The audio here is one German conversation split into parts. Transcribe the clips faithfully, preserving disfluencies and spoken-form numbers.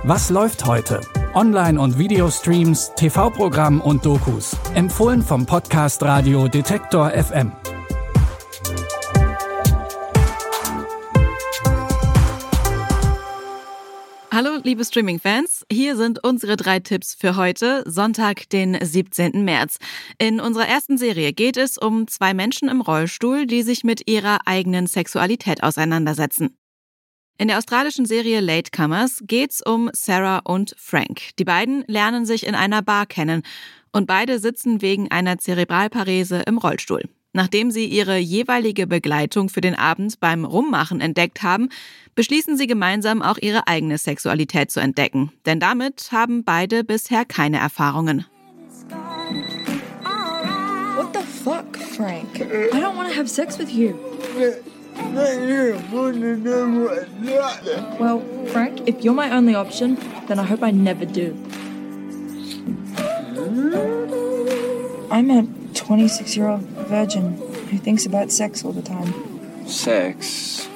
Was läuft heute? Online- und Videostreams, T V-Programm und Dokus. Empfohlen vom Podcast Radio Detektor F M. Hallo liebe Streaming-Fans, hier sind unsere drei Tipps für heute, Sonntag, den siebzehnten März. In unserer ersten Serie geht es um zwei Menschen im Rollstuhl, die sich mit ihrer eigenen Sexualität auseinandersetzen. In der australischen Serie Latecomers geht's um Sarah und Frank. Die beiden lernen sich in einer Bar kennen und beide sitzen wegen einer Zerebralparese im Rollstuhl. Nachdem sie ihre jeweilige Begleitung für den Abend beim Rummachen entdeckt haben, beschließen sie gemeinsam auch ihre eigene Sexualität zu entdecken. Denn damit haben beide bisher keine Erfahrungen. What the fuck, Frank? I don't want to have sex with you. Well, Frank, if you're my only option, then I hope I never do. I'm a twenty-six-year-old virgin who thinks about sex all the time. Sex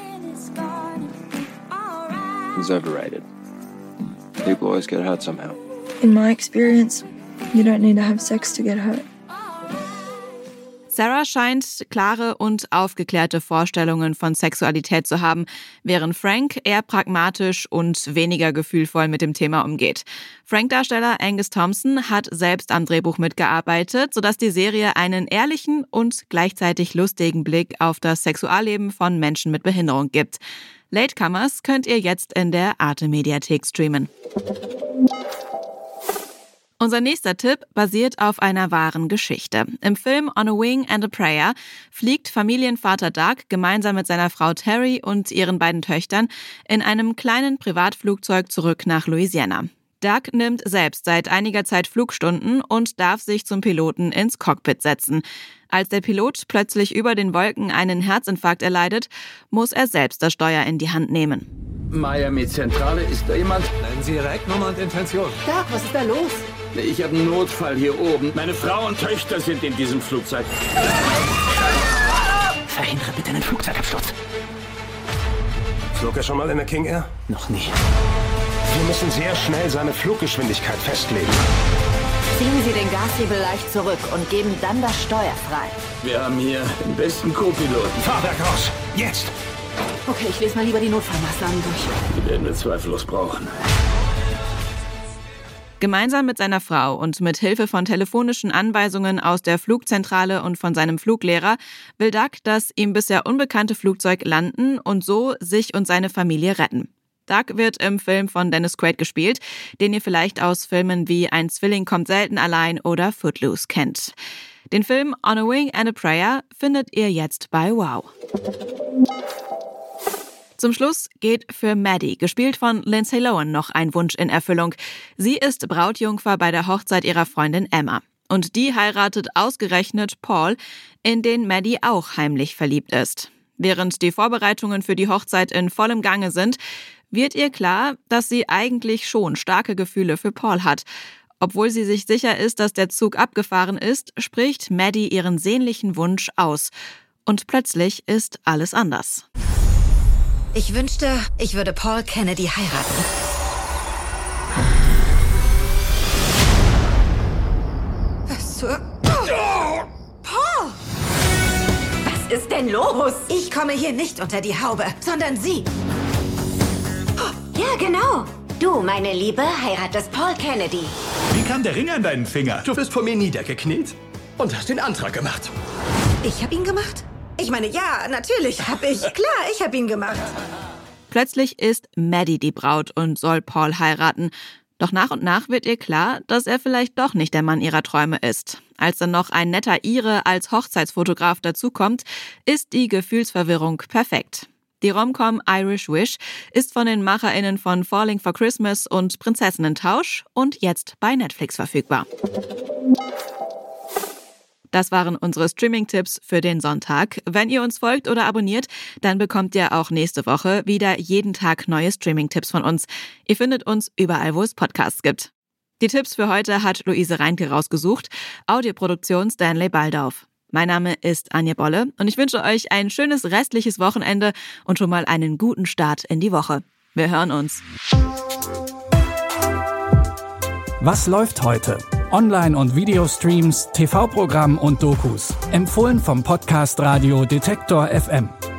is overrated. People always get hurt somehow. In my experience, you don't need to have sex to get hurt. Sarah scheint klare und aufgeklärte Vorstellungen von Sexualität zu haben, während Frank eher pragmatisch und weniger gefühlvoll mit dem Thema umgeht. Frank-Darsteller Angus Thompson hat selbst am Drehbuch mitgearbeitet, sodass die Serie einen ehrlichen und gleichzeitig lustigen Blick auf das Sexualleben von Menschen mit Behinderung gibt. Latecomers könnt ihr jetzt in der Arte-Mediathek streamen. Unser nächster Tipp basiert auf einer wahren Geschichte. Im Film On a Wing and a Prayer fliegt Familienvater Doug gemeinsam mit seiner Frau Terry und ihren beiden Töchtern in einem kleinen Privatflugzeug zurück nach Louisiana. Doug nimmt selbst seit einiger Zeit Flugstunden und darf sich zum Piloten ins Cockpit setzen. Als der Pilot plötzlich über den Wolken einen Herzinfarkt erleidet, muss er selbst das Steuer in die Hand nehmen. Miami-Zentrale, ist da jemand? Nennen Sie Ihre Ecknummer und Intention. Doug, was ist da los? Ich habe einen Notfall hier oben. Meine Frau und Töchter sind in diesem Flugzeug. Verhindere bitte einen Flugzeugabsturz. Flog er schon mal in der King Air? Noch nie. Wir müssen sehr schnell seine Fluggeschwindigkeit festlegen. Ziehen Sie den Gashebel leicht zurück und geben dann das Steuer frei. Wir haben hier den besten Co-Piloten. Fahrwerk raus! Jetzt! Okay, ich lese mal lieber die Notfallmaßnahmen durch. Die werden wir zweifellos brauchen. Gemeinsam mit seiner Frau und mit Hilfe von telefonischen Anweisungen aus der Flugzentrale und von seinem Fluglehrer will Doug das ihm bisher unbekannte Flugzeug landen und so sich und seine Familie retten. Doug wird im Film von Dennis Quaid gespielt, den ihr vielleicht aus Filmen wie Ein Zwilling kommt selten allein oder Footloose kennt. Den Film On a Wing and a Prayer findet ihr jetzt bei Wow. Zum Schluss geht für Maddie, gespielt von Lindsay Lohan, noch ein Wunsch in Erfüllung. Sie ist Brautjungfer bei der Hochzeit ihrer Freundin Emma. Und die heiratet ausgerechnet Paul, in den Maddie auch heimlich verliebt ist. Während die Vorbereitungen für die Hochzeit in vollem Gange sind, wird ihr klar, dass sie eigentlich schon starke Gefühle für Paul hat. Obwohl sie sich sicher ist, dass der Zug abgefahren ist, spricht Maddie ihren sehnlichen Wunsch aus. Und plötzlich ist alles anders. Ich wünschte, ich würde Paul Kennedy heiraten. Was zur... Oh! Paul! Was ist denn los? Ich komme hier nicht unter die Haube, sondern Sie. Ja, genau. Du, meine Liebe, heiratest Paul Kennedy. Wie kam der Ring an deinen Finger? Du bist vor mir niedergekniet und hast den Antrag gemacht. Ich habe ihn gemacht? Ich meine, ja, natürlich habe ich. Klar, ich habe ihn gemacht. Plötzlich ist Maddie die Braut und soll Paul heiraten. Doch nach und nach wird ihr klar, dass er vielleicht doch nicht der Mann ihrer Träume ist. Als dann noch ein netter Ire als Hochzeitsfotograf dazukommt, ist die Gefühlsverwirrung perfekt. Die Rom-Com Irish Wish ist von den MacherInnen von Falling for Christmas und Prinzessinnen-Tausch und jetzt bei Netflix verfügbar. Das waren unsere Streaming-Tipps für den Sonntag. Wenn ihr uns folgt oder abonniert, dann bekommt ihr auch nächste Woche wieder jeden Tag neue Streaming-Tipps von uns. Ihr findet uns überall, wo es Podcasts gibt. Die Tipps für heute hat Luise Reinke rausgesucht. Audioproduktion Stanley Baldauf. Mein Name ist Anja Bolle und ich wünsche euch ein schönes restliches Wochenende und schon mal einen guten Start in die Woche. Wir hören uns. Was läuft heute? Online- und Videostreams, T V-Programm und Dokus. Empfohlen vom Podcast Radio Detektor F M.